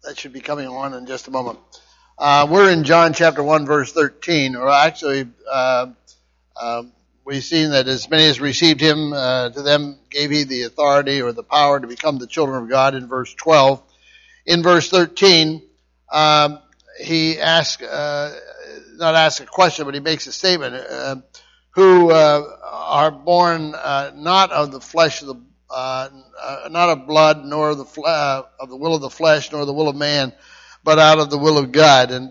That should be coming on in just a moment. We're in John chapter 1, verse 13, or actually, we've seen that as many as received him, to them gave he the authority or the power to become the children of God in verse 12. In verse 13, he asks, not asks a question, but he makes a statement, who are born not of the flesh of the not of blood, nor of the will of the flesh, nor the will of man, but out of the will of God. And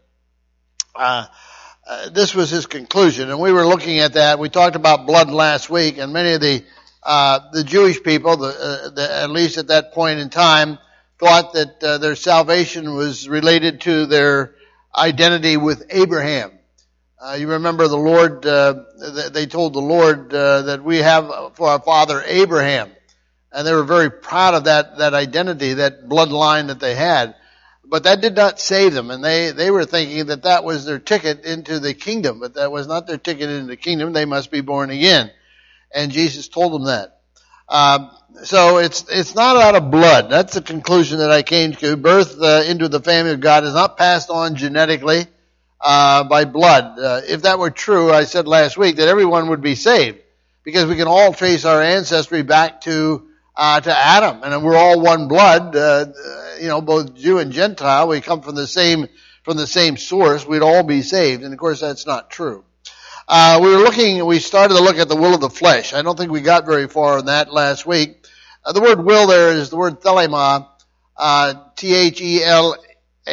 this was his conclusion. And we were looking at that. We talked about blood last week, and many of the Jewish people, at least at that point in time, thought that their salvation was related to their identity with Abraham. You remember the Lord, they told the Lord that we have for our father Abraham. And they were very proud of that identity, that bloodline that they had. But that did not save them. And they were thinking that that was their ticket into the kingdom. But that was not their ticket into the kingdom. They must be born again. And Jesus told them that. So it's not out of blood. That's the conclusion that I came to. Birth into the family of God is not passed on genetically by blood. If that were true, I said last week that everyone would be saved, because we can all trace our ancestry back to Adam, and we're all one blood. Both Jew and Gentile. We come from the same source. We'd all be saved, and of course that's not true. We started to look at the will of the flesh. I don't think we got very far on that last week. The word will there is the word thelema, T-H-E-L-A-M,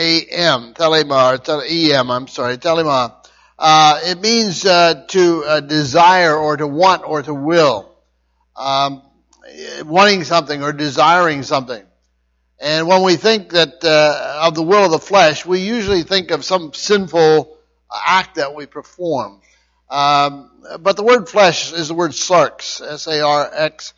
telema. It means to desire or to want or to will, wanting something or desiring something. And when we think that of the will of the flesh, we usually think of some sinful act that we perform. But the word flesh is the word sarx, S-A-R-X.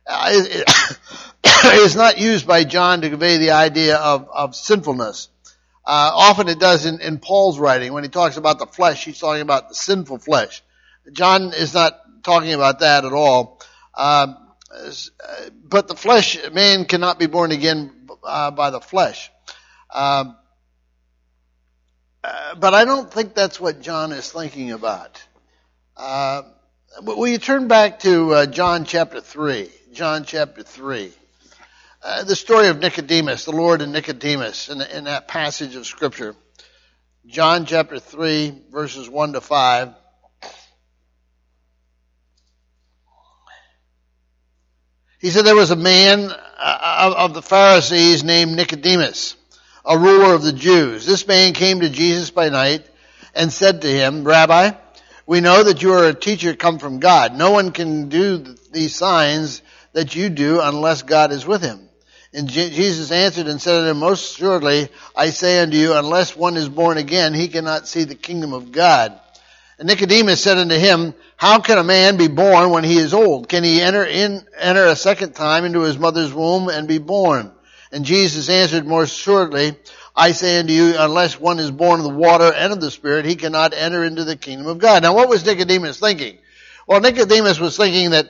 Is not used by John to convey the idea of sinfulness. Often it does in Paul's writing. When he talks about the flesh, he's talking about the sinful flesh. John is not talking about that at all. But the flesh, man cannot be born again by the flesh. But I don't think that's what John is thinking about. Will you turn back to John chapter 3? John chapter 3. The story of Nicodemus, the Lord and Nicodemus, in that passage of Scripture. John chapter 3, verses 1 to 5. He said there was a man of the Pharisees named Nicodemus, a ruler of the Jews. This man came to Jesus by night and said to him, Rabbi, we know that you are a teacher come from God. No one can do these signs that you do unless God is with him. And Jesus answered and said unto him, most assuredly, I say unto you, unless one is born again, he cannot see the kingdom of God. And Nicodemus said unto him, how can a man be born when he is old? Can he enter a second time into his mother's womb and be born? And Jesus answered, more assuredly, I say unto you, unless one is born of the water and of the Spirit, he cannot enter into the kingdom of God. Now what was Nicodemus thinking? Well, Nicodemus was thinking that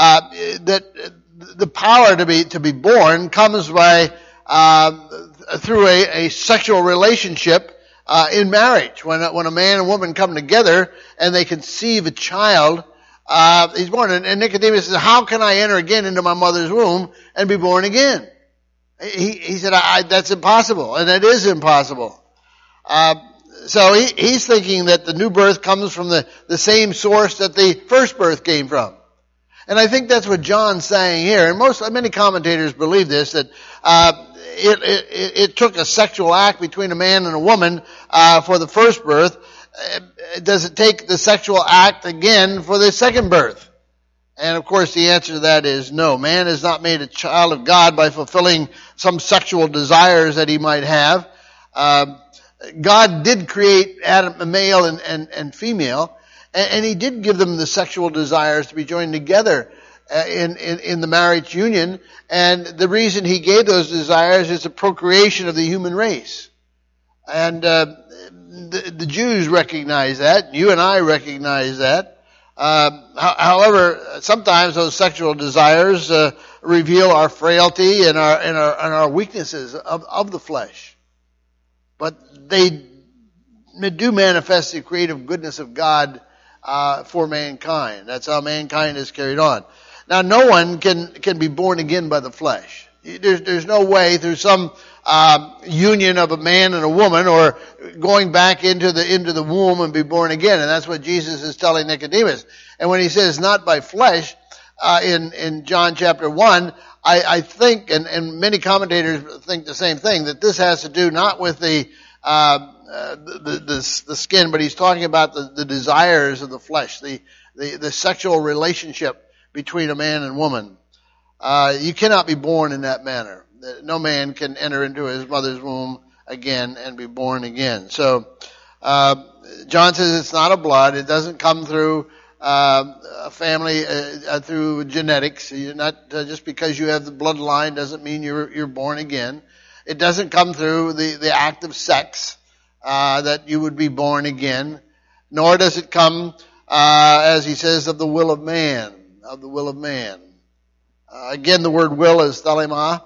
the power to be born comes by through a sexual relationship in marriage. When a man and woman come together and they conceive a child, he's born. And Nicodemus says, how can I enter again into my mother's womb and be born again? He said, that's impossible, and it is impossible. So he's thinking that the new birth comes from the same source that the first birth came from. And I think that's what John's saying here. And many commentators believe this, that it took a sexual act between a man and a woman for the first birth. Does it take the sexual act again for the second birth? And of course the answer to that is no. Man is not made a child of God by fulfilling some sexual desires that he might have. God did create Adam, male and female, and he did give them the sexual desires to be joined together in the marriage union. And the reason he gave those desires is the procreation of the human race. And the Jews recognize that. You and I recognize that. However, sometimes those sexual desires reveal our frailty and our weaknesses of the flesh. But they do manifest the creative goodness of God for mankind. That's how mankind is carried on. Now, no one can be born again by the flesh. There's no way through some union of a man and a woman, or going back into the womb and be born again. And that's what Jesus is telling Nicodemus. And when he says not by flesh, in John chapter 1, I think, and many commentators think the same thing, that this has to do not with the skin, but he's talking about the desires of the flesh, the sexual relationship between a man and woman. You cannot be born in that manner. No man can enter into his mother's womb again and be born again. So, John says it's not a blood. It doesn't come through a family, through genetics. You're not, just because you have the bloodline doesn't mean you're born again. It doesn't come through the act of sex, that you would be born again. Nor does it come, as he says, of the will of man. Of the will of man. Again, the word will is thelema.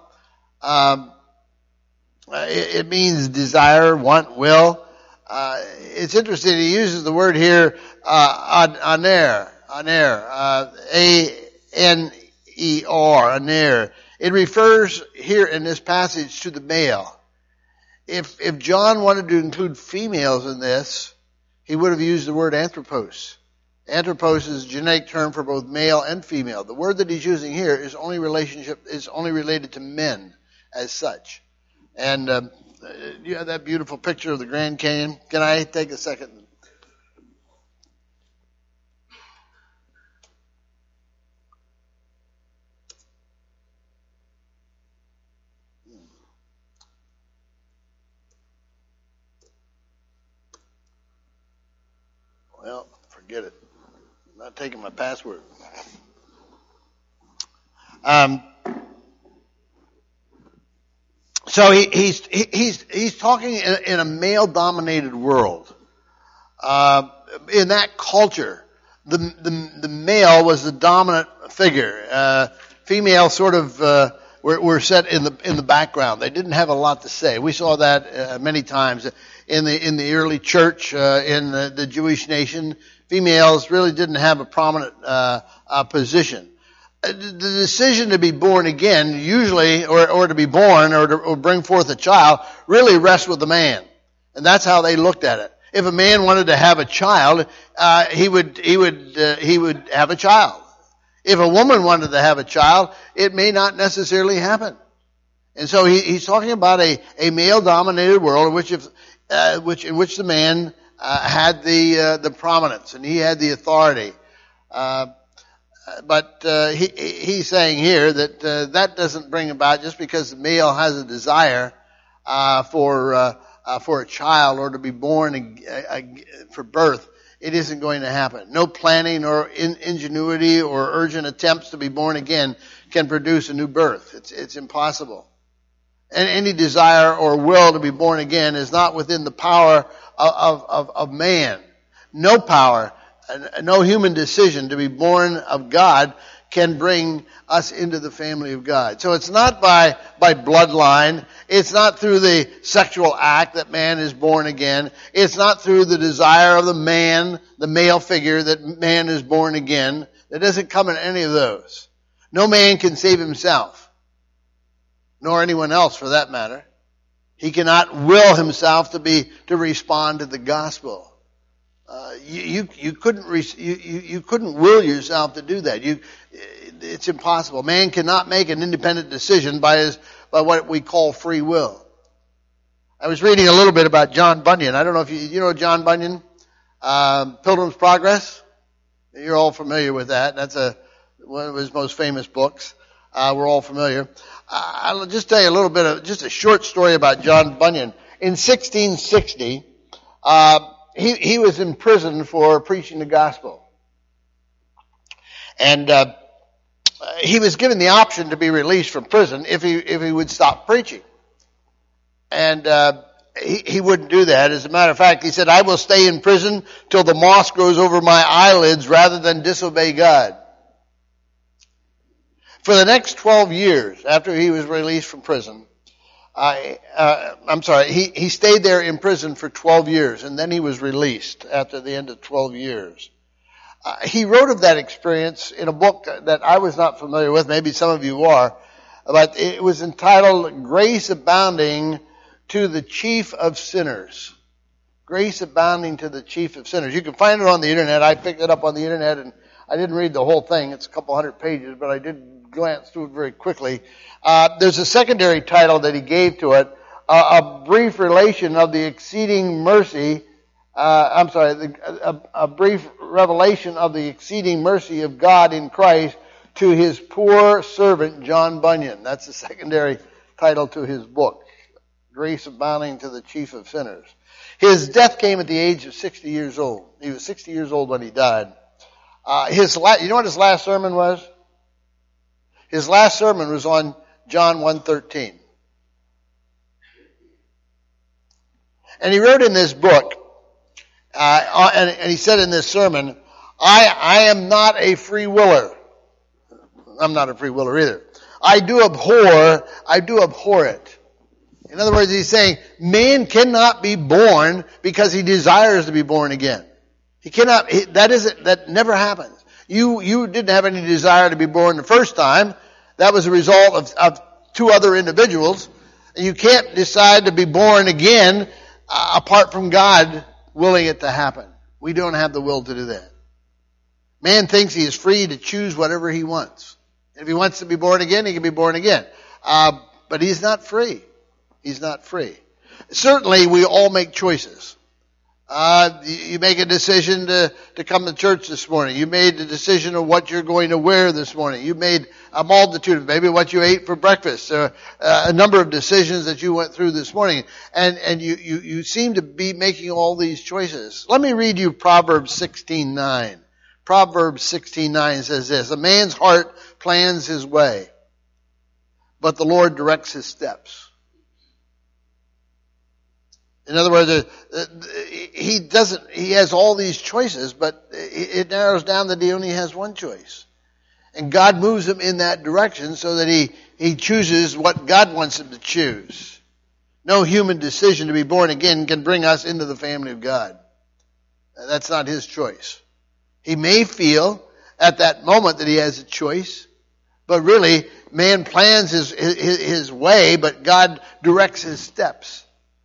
It means desire, want, will. It's interesting, he uses the word here, aner, A-N-E-R, aner. It refers here in this passage to the male. If John wanted to include females in this, he would have used the word anthropos. Anthropos is a genetic term for both male and female. The word that he's using here is only related to men as such. And you have that beautiful picture of the Grand Canyon. Can I take a second? Well, forget it. I'm not taking my password. So he's talking in a male-dominated world. In that culture, the male was the dominant figure. Female sort of were set in the background. They didn't have a lot to say. We saw that many times in the early church, in the Jewish nation. Females really didn't have a prominent position. The decision to be born again, usually, or to be born, or bring forth a child, really rests with the man, and that's how they looked at it. If a man wanted to have a child, he would have a child. If a woman wanted to have a child, it may not necessarily happen. And so he's talking about a male-dominated world in which the man had the prominence and he had the authority. But he's saying here that that doesn't bring about, just because the male has a desire for a child or to be born for birth, it isn't going to happen. No planning or ingenuity or urgent attempts to be born again can produce a new birth. It's impossible. And any desire or will to be born again is not within the power of man. No power, no human decision to be born of God can bring us into the family of God. So it's not by bloodline. It's not through the sexual act that man is born again. It's not through the desire of the man, the male figure, that man is born again. It doesn't come in any of those. No man can save himself, nor anyone else for that matter. He cannot will himself to respond to the gospel. You couldn't will yourself to do that. It's impossible. Man cannot make an independent decision by what we call free will. I was reading a little bit about John Bunyan. I don't know if you know John Bunyan, Pilgrim's Progress. You're all familiar with that. That's one of his most famous books. We're all familiar. I'll just tell you a little bit of just a short story about John Bunyan. In 1660, he was in prison for preaching the gospel. And he was given the option to be released from prison if he would stop preaching. And he wouldn't do that. As a matter of fact, he said, "I will stay in prison till the moss grows over my eyelids rather than disobey God." For the next 12 years after he was released from prison, he stayed there in prison for 12 years, and then he was released after the end of 12 years. He wrote of that experience in a book that I was not familiar with, maybe some of you are, but it was entitled Grace Abounding to the Chief of Sinners. Grace Abounding to the Chief of Sinners. You can find it on the internet. I picked it up on the internet, and I didn't read the whole thing. It's a couple hundred pages, but I did glance through it very quickly. There's a secondary title that he gave to it, a brief relation of the exceeding mercy, a brief revelation of the exceeding mercy of God in Christ to his poor servant John Bunyan. That's the secondary title to his book, Grace Abounding to the Chief of Sinners. His death came at the age of 60 years old. He was 60 years old when he died. You know what his last sermon was? His last sermon was on John 1:13. And he wrote in this book, and he said in this sermon, I am not a free willer. I'm not a free willer either. I do abhor it. In other words, he's saying, man cannot be born because he desires to be born again. He cannot, that never happens. You didn't have any desire to be born the first time. That was a result of two other individuals. And you can't decide to be born again apart from God willing it to happen. We don't have the will to do that. Man thinks he is free to choose whatever he wants. If he wants to be born again, he can be born again. But he's not free. He's not free. Certainly, we all make choices. You make a decision to come to church this morning. You made the decision of what you're going to wear this morning. You made a multitude of maybe what you ate for breakfast. A number of decisions that you went through this morning. And you seem to be making all these choices. Let me read you Proverbs 16:9. Proverbs 16:9 says this, a man's heart plans his way, but the Lord directs his steps. In other words, he has all these choices, but it narrows down that he only has one choice. And God moves him in that direction so that he chooses what God wants him to choose. No human decision to be born again can bring us into the family of God. That's not his choice. He may feel at that moment that he has a choice, but really man plans his way, but God directs his steps.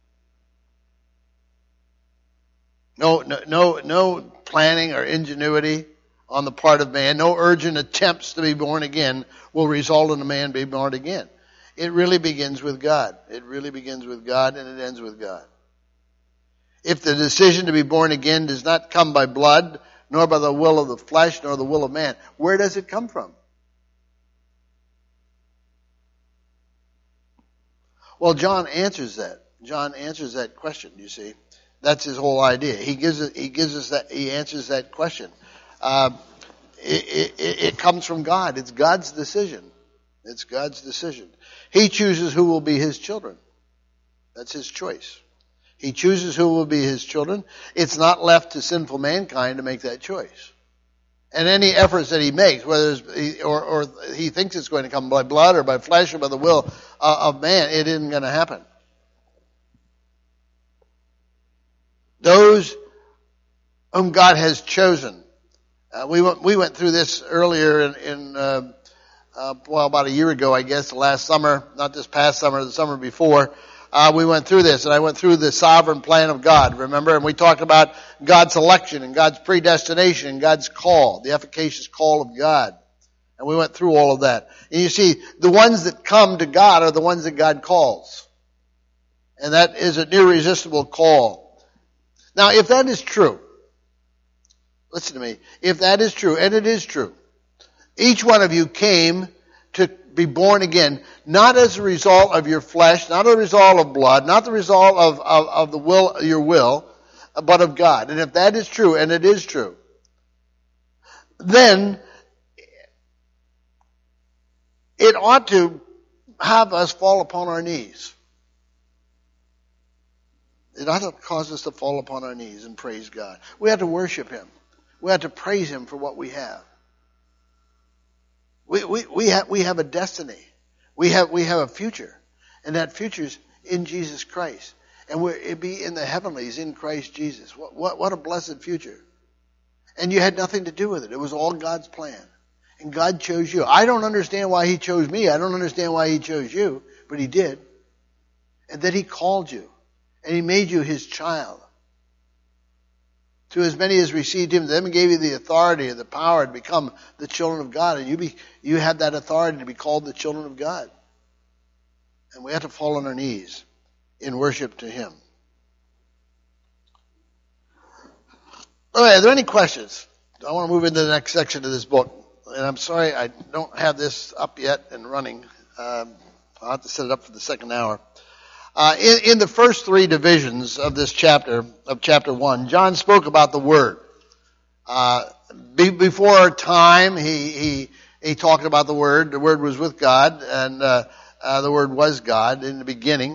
No planning or ingenuity on the part of man, no urgent attempts to be born again will result in a man being born again. It really begins with God. It really begins with God and it ends with God. If the decision to be born again does not come by blood, nor by the will of the flesh, nor the will of man, where does it come from? Well, John answers that. John answers that question, you see. That's his whole idea. He answers that question. It comes from God. It's God's decision. It's God's decision. He chooses who will be his children. That's his choice. He chooses who will be his children. It's not left to sinful mankind to make that choice. And any efforts that he makes, whether or he thinks it's going to come by blood or by flesh or by the will of man, it isn't going to happen. Those whom God has chosen. We went through this earlier about a year ago, I guess, last summer, not this past summer, the summer before. We went through this, and I went through the sovereign plan of God, remember? And we talked about God's election and God's predestination and God's call, the efficacious call of God. And we went through all of that. And you see, the ones that come to God are the ones that God calls. And that is an irresistible call. Now, if that is true, listen to me, if that is true, and it is true, each one of you came to be born again, not as a result of your flesh, not a result of blood, not the result of the will, your will, but of God. And if that is true, and it is true, then it ought to have us fall upon our knees. It ought to cause us to fall upon our knees and praise God. We have to worship him. We have to praise him for what we have. We have a destiny. We have a future. And that future's in Jesus Christ. And it'd be in the heavenlies in Christ Jesus. What a blessed future. And you had nothing to do with it. It was all God's plan. And God chose you. I don't understand why He chose me. I don't understand why He chose you. But He did. And then He called you. And He made you His child. To as many as received Him, them gave you the authority and the power to become the children of God. And you have that authority to be called the children of God. And we have to fall on our knees in worship to Him. Okay, are there any questions? I want to move into the next section of this book. And I'm sorry I don't have this up yet and running. I'll have to set it up for the second hour. In the first three divisions of this chapter, of chapter 1, John spoke about the Word. Before time, he talked about the Word. The Word was with God, and the Word was God in the beginning.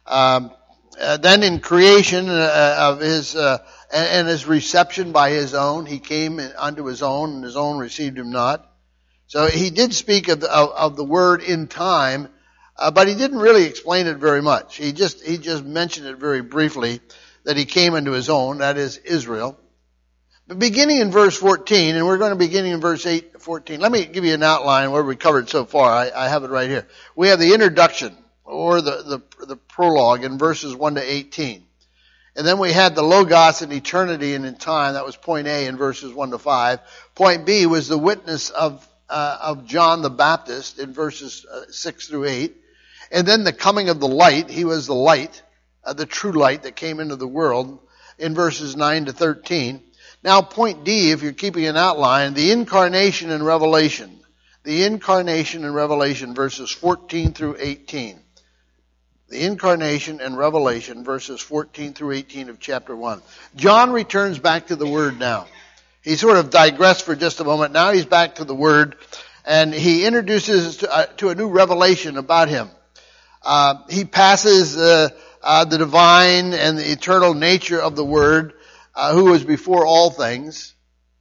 Then in creation of His and His reception by His own, He came unto His own, and His own received Him not. So He did speak of the Word in time, but He didn't really explain it very much. He just mentioned it very briefly, that He came into His own, that is Israel. But beginning in verse 14, and we're going to be beginning in verse 14. Let me give you an outline where we covered so far. I have it right here. We have the introduction, or the prologue in verses 1 to 18. And then we had the Logos in eternity and in time. That was point A in verses 1 to 5. Point B was the witness of John the Baptist in verses 6 through 8. And then the coming of the light. He was the light, the true light that came into the world in verses 9 to 13. Now point D, if you're keeping an outline, the incarnation and revelation. The incarnation and revelation, verses 14 through 18. The incarnation and revelation, verses 14 through 18 of chapter 1. John returns back to the Word now. He sort of digressed for just a moment. Now he's back to the Word, and he introduces to a new revelation about Him. He passes the divine and the eternal nature of the Word, who was before all things.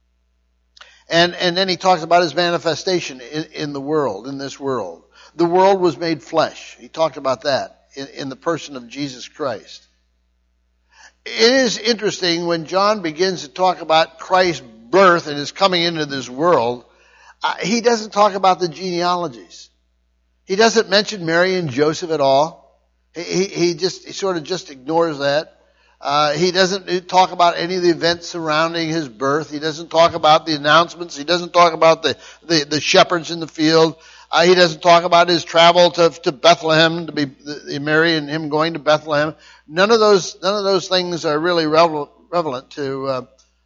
And then he talks about His manifestation in the world, in this world. The world was made flesh. He talked about that in the person of Jesus Christ. It is interesting when John begins to talk about Christ's birth and His coming into this world, he doesn't talk about the genealogies. He doesn't mention Mary and Joseph at all. He sort of just ignores that. He doesn't talk about any of the events surrounding His birth. He doesn't talk about the announcements. He doesn't talk about the shepherds in the field. He doesn't talk about His travel to Bethlehem, to be Mary and Him going to Bethlehem. None of those things are really relevant to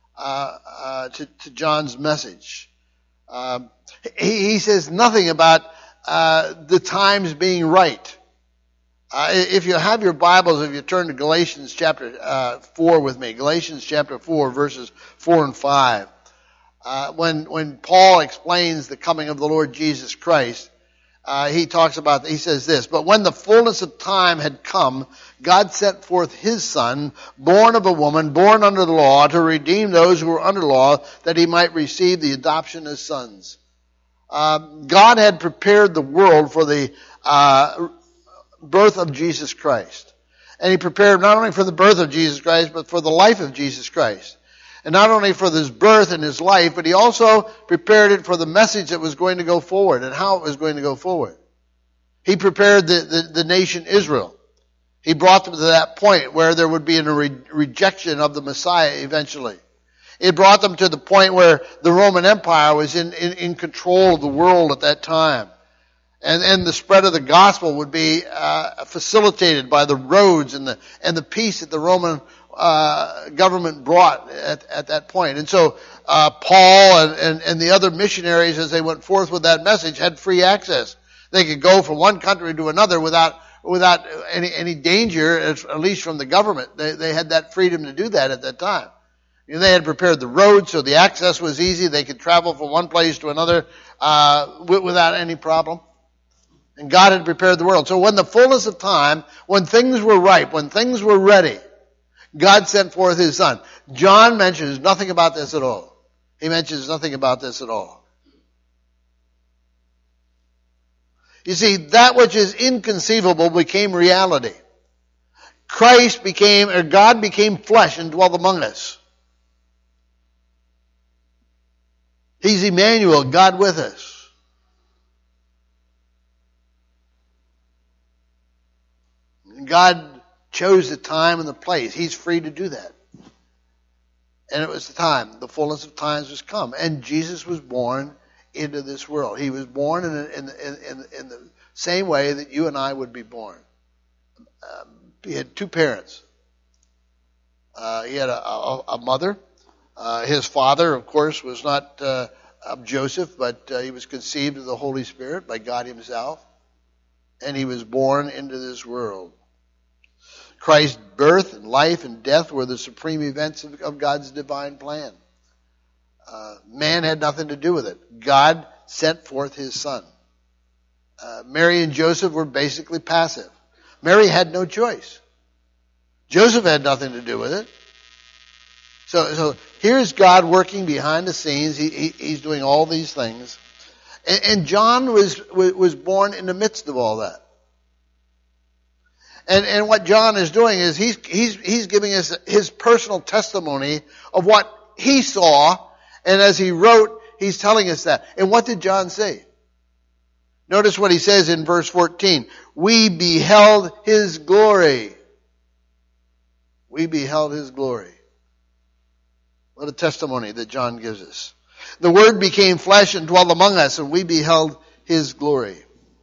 John's message. He says nothing about the times being right. If you have your Bibles, if you turn to Galatians chapter 4 with me, Galatians chapter 4, verses 4 and 5. When Paul explains the coming of the Lord Jesus Christ, he says this, "But when the fullness of time had come, God sent forth His Son, born of a woman, born under the law, to redeem those who were under law, that He might receive the adoption as sons." God had prepared the world for the birth of Jesus Christ. And He prepared not only for the birth of Jesus Christ, but for the life of Jesus Christ. And not only for His birth and His life, but He also prepared it for the message that was going to go forward and how it was going to go forward. He prepared the nation Israel. He brought them to that point where there would be a rejection of the Messiah eventually. It brought them to the point where the Roman Empire was in control of the world at that time. And the spread of the gospel would be facilitated by the roads and the peace that the Roman government brought at that point. And so Paul and the other missionaries, as they went forth with that message, had free access. They could go from one country to another without any danger, at least from the government. They had that freedom to do that at that time. You know, they had prepared the road, so the access was easy. They could travel from one place to another without any problem. And God had prepared the world. So when the fullness of time, when things were ripe, when things were ready, God sent forth His Son. John mentions nothing about this at all. He mentions nothing about this at all. You see, that which is inconceivable became reality. God became flesh and dwelt among us. He's Emmanuel, God with us. God chose the time and the place. He's free to do that. And it was the time. The fullness of times was come. And Jesus was born into this world. He was born in the same way that you and I would be born. He had two parents. He had a mother. His father, of course, was not Joseph, but he was conceived of the Holy Spirit by God himself. And he was born into this world. Christ's birth and life and death were the supreme events of God's divine plan. Man had nothing to do with it. God sent forth his Son. Mary and Joseph were basically passive. Mary had no choice. Joseph had nothing to do with it. So here's God working behind the scenes. He's doing all these things. And John was born in the midst of all that. And what John is doing is he's giving us his personal testimony of what he saw, and as he wrote, he's telling us that. And what did John say? Notice what he says in verse 14. We beheld his glory. We beheld his glory. What a testimony that John gives us. The Word became flesh and dwelt among us, and we beheld his glory.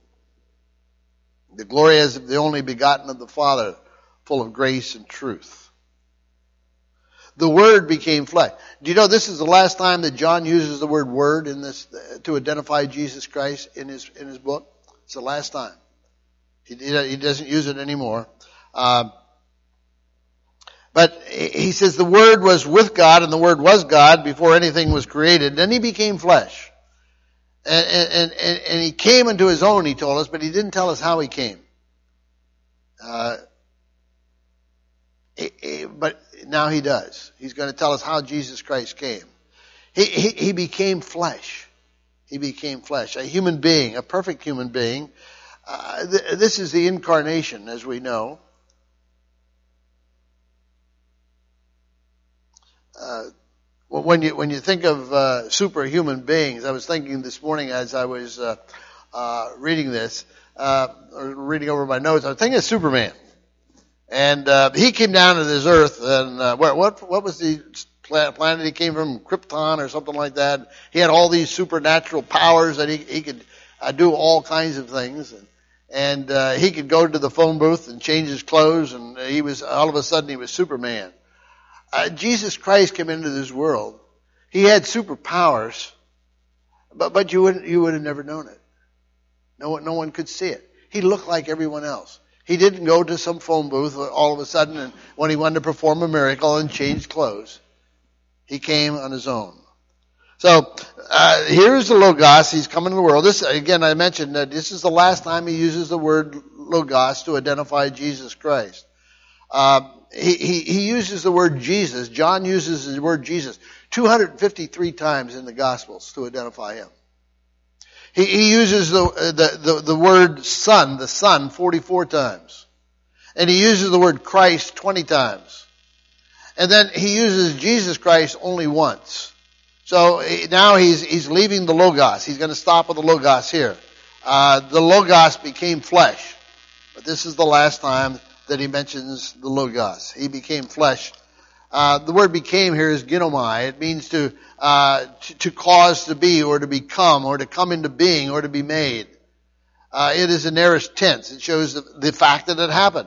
The glory as of the only begotten of the Father, full of grace and truth. The Word became flesh. Do you know this is the last time that John uses the word Word in this to identify Jesus Christ in his book? It's the last time. He doesn't use it anymore. But he says the Word was with God, and the Word was God before anything was created. Then he became flesh. And he came into his own, he told us, but he didn't tell us how he came. But now he does. He's going to tell us how Jesus Christ came. He became flesh. He became flesh. A human being, a perfect human being. This is the incarnation, as we know. When you think of superhuman beings, I was thinking this morning as I was reading this, or reading over my notes, I was thinking of Superman. And he came down to this earth, and what was the planet he came from? Krypton or something like that. He had all these supernatural powers that he could do all kinds of things. And he could go to the phone booth and change his clothes, and all of a sudden he was Superman. Jesus Christ came into this world. He had superpowers, but you would have never known it. No one could see it. He looked like everyone else. He didn't go to some phone booth all of a sudden and when he wanted to perform a miracle and change clothes. He came on his own. So here's the Logos. He's come into the world. This again, I mentioned that this is the last time he uses the word Logos to identify Jesus Christ. He uses the word Jesus. John uses the word Jesus 253 times in the Gospels to identify him. He uses the word Son, the Son, 44 times. And he uses the word Christ 20 times. And then he uses Jesus Christ only once. So now he's leaving the Logos. He's going to stop with the Logos here. The Logos became flesh. But this is the last time that he mentions the Logos. He became flesh. The word became here is ginomai. It means to cause to be or to become or to come into being or to be made. It is an aorist tense. It shows the fact that it happened.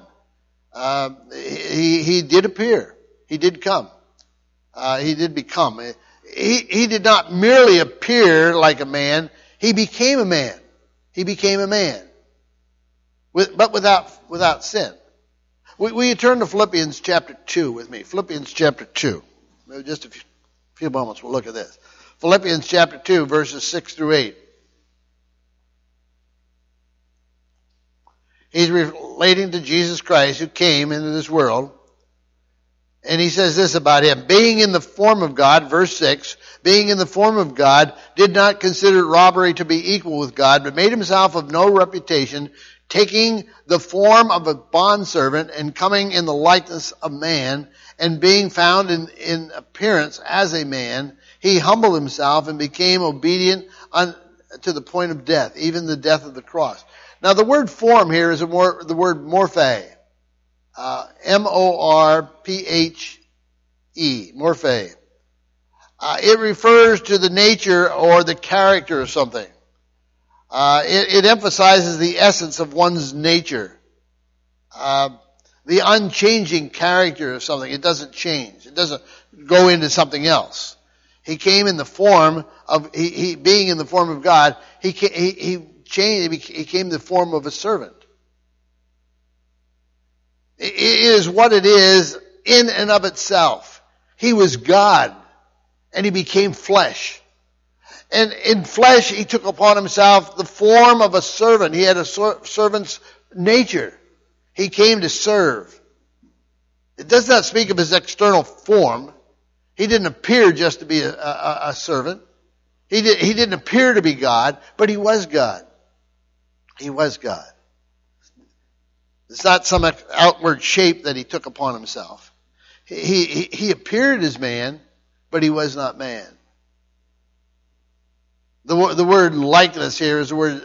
He did appear. He did come. He did become. He did not merely appear like a man. He became a man. He became a man. But without sin. Will you turn to Philippians chapter 2 with me? Philippians chapter 2. Just a few moments, we'll look at this. Philippians chapter 2, verses 6 through 8. He's relating to Jesus Christ who came into this world. And he says this about him, being in the form of God, verse 6, being in the form of God, did not consider robbery to be equal with God, but made himself of no reputation, taking the form of a bondservant and coming in the likeness of man, and being found in appearance as a man, he humbled himself and became obedient to the point of death, even the death of the cross. Now the word form here is the word morphe. M-O-R-P-H-E, morphe. It refers to the nature or the character of something. It emphasizes the essence of one's nature. The unchanging character of something. It doesn't change. It doesn't go into something else. He came in the form of, he being in the form of God, he changed, he came in the form of a servant. It is what it is in and of itself. He was God, and he became flesh. And in flesh, he took upon himself the form of a servant. He had a servant's nature. He came to serve. It does not speak of his external form. He didn't appear just to be a servant. He didn't appear to be God, but he was God. He was God. It's not some outward shape that he took upon himself. He appeared as man, but he was not man. The word likeness here is the word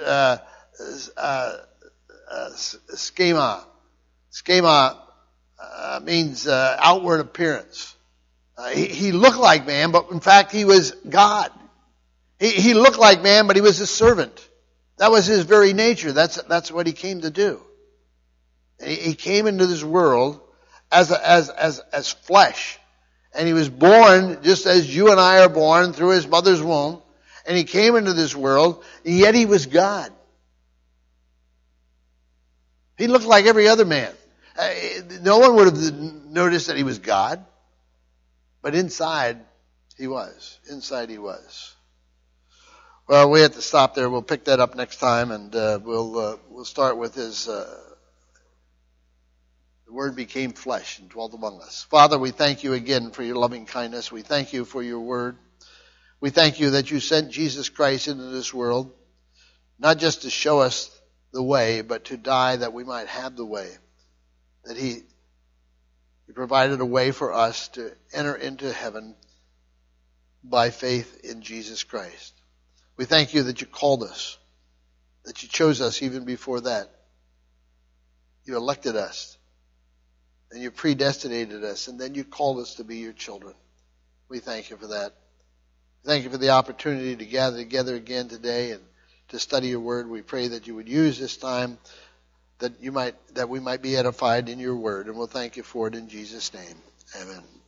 schema. Schema means outward appearance. He looked like man, but in fact he was God. He looked like man, but he was a servant. That was his very nature. That's what he came to do. He came into this world as flesh. And he was born just as you and I are born through his mother's womb. And he came into this world, and yet he was God. He looked like every other man. No one would have noticed that he was God. But inside, he was. Inside, he was. Well, we have to stop there. We'll pick that up next time, and we'll start with his... The Word became flesh and dwelt among us. Father, we thank you again for your loving kindness. We thank you for your Word. We thank you that you sent Jesus Christ into this world, not just to show us the way, but to die that we might have the way. That He provided a way for us to enter into heaven by faith in Jesus Christ. We thank you that you called us, that you chose us even before that. You elected us. And you predestinated us, and then you called us to be your children. We thank you for that. Thank you for the opportunity to gather together again today and to study your word. We pray that you would use this time that we might be edified in your word, and we'll thank you for it in Jesus' name. Amen.